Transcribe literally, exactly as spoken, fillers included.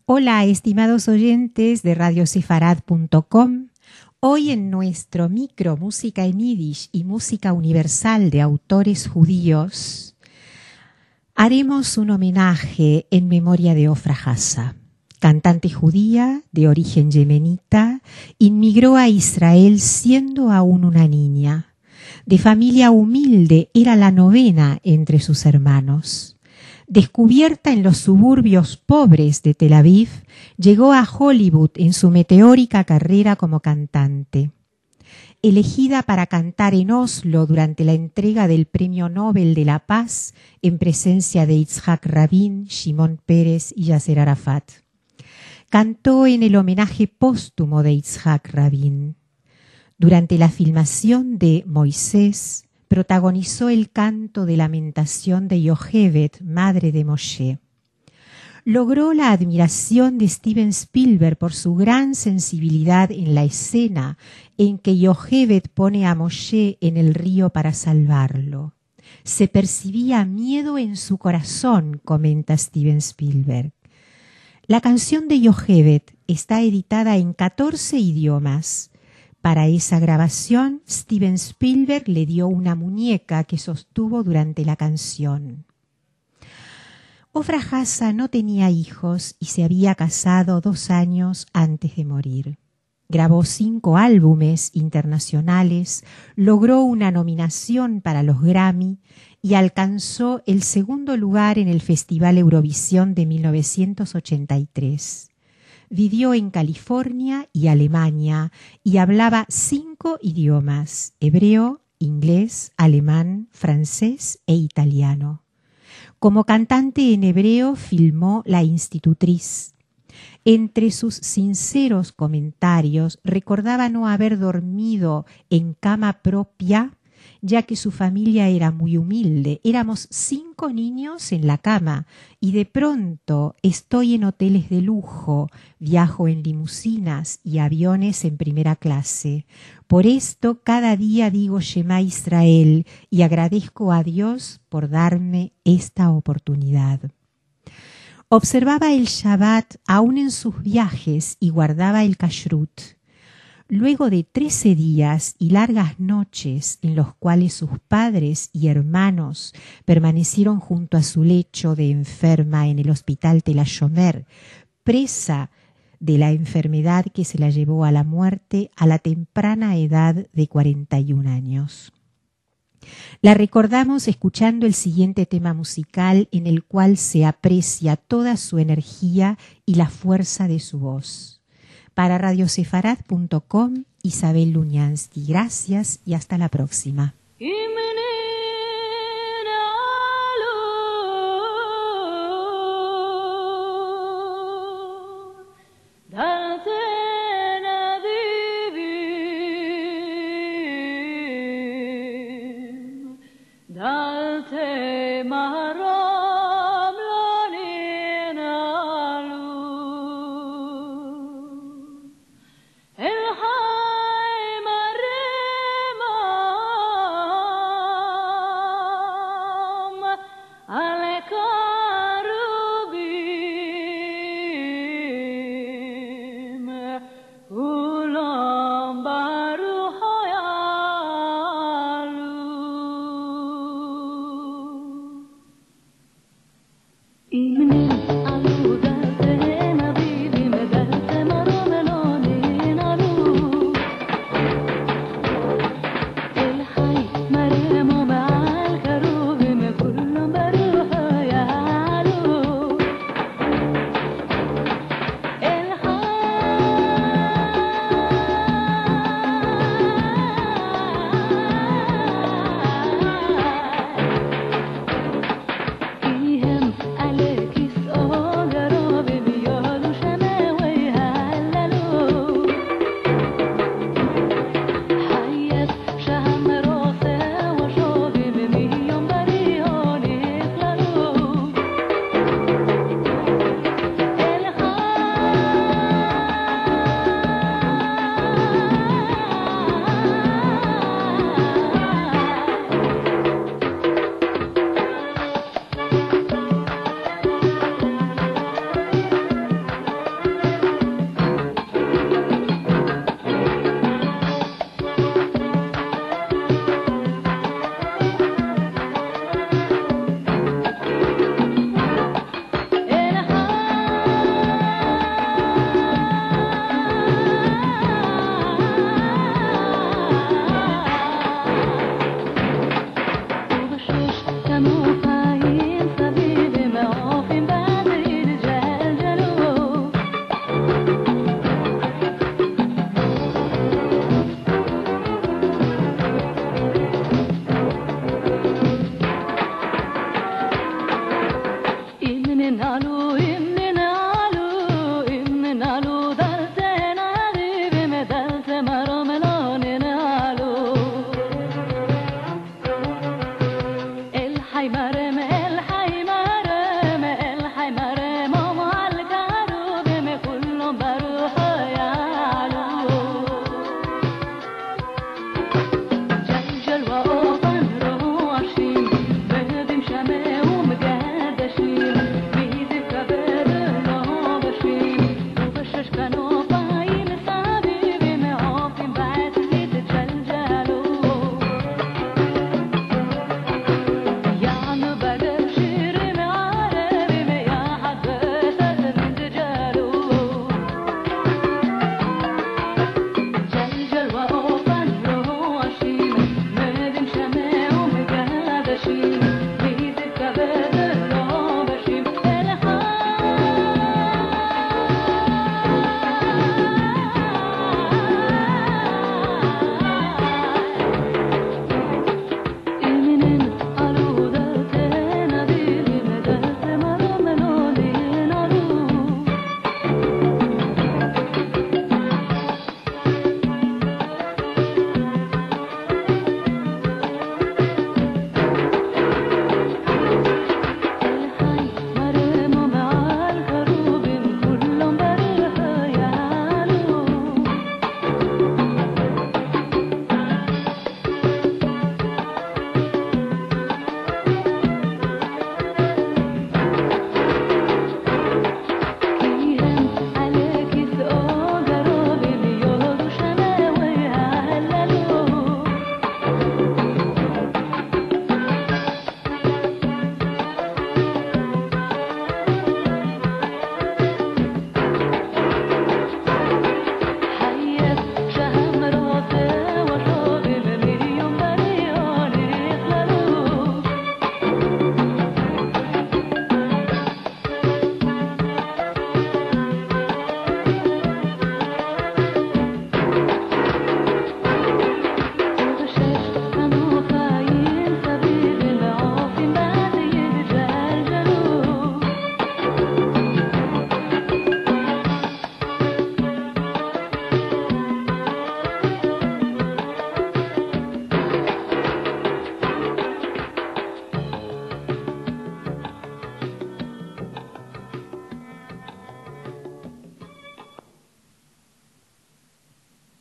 Hola, estimados oyentes de radio sefarad punto com. Hoy en nuestro micro Música en Yiddish y Música Universal de autores judíos haremos un homenaje en memoria de Ofra Hassa, cantante judía de origen yemenita, inmigró a Israel siendo aún una niña. De familia humilde, era la novena entre sus hermanos. Descubierta en los suburbios pobres de Tel Aviv, llegó a Hollywood en su meteórica carrera como cantante. Elegida para cantar en Oslo durante la entrega del Premio Nobel de la Paz en presencia de Yitzhak Rabin, Shimon Peres y Yasser Arafat. Cantó en el homenaje póstumo de Yitzhak Rabin. Durante la filmación de Moisés, protagonizó el canto de lamentación de Yocheved, madre de Moshe. Logró la admiración de Steven Spielberg por su gran sensibilidad en la escena en que Yocheved pone a Moshe en el río para salvarlo. Se percibía miedo en su corazón, comenta Steven Spielberg. La canción de Yocheved está editada en catorce idiomas. Para esa grabación, Steven Spielberg le dio una muñeca que sostuvo durante la canción. Ofra Hassa no tenía hijos y se había casado dos años antes de morir. Grabó cinco álbumes internacionales, logró una nominación para los Grammy y alcanzó el segundo lugar en el Festival Eurovisión de mil novecientos ochenta y tres. Vivió en California y Alemania y hablaba cinco idiomas: hebreo, inglés, alemán, francés e italiano. Como cantante en hebreo filmó La Institutriz. Entre sus sinceros comentarios recordaba no haber dormido en cama propia, ya que su familia era muy humilde. Éramos cinco niños en la cama y de pronto estoy en hoteles de lujo, viajo en limusinas y aviones en primera clase. Por esto cada día digo Shema Israel y agradezco a Dios por darme esta oportunidad. Observaba el Shabbat aún en sus viajes y guardaba el kashrut. Luego de trece días y largas noches en los cuales sus padres y hermanos permanecieron junto a su lecho de enferma en el hospital Tel HaShomer, presa de la enfermedad que se la llevó a la muerte a la temprana edad de cuarenta y un años. La recordamos escuchando el siguiente tema musical en el cual se aprecia toda su energía y la fuerza de su voz. Para radio sefarad punto com, Isabel Luñansky. Gracias y hasta la próxima.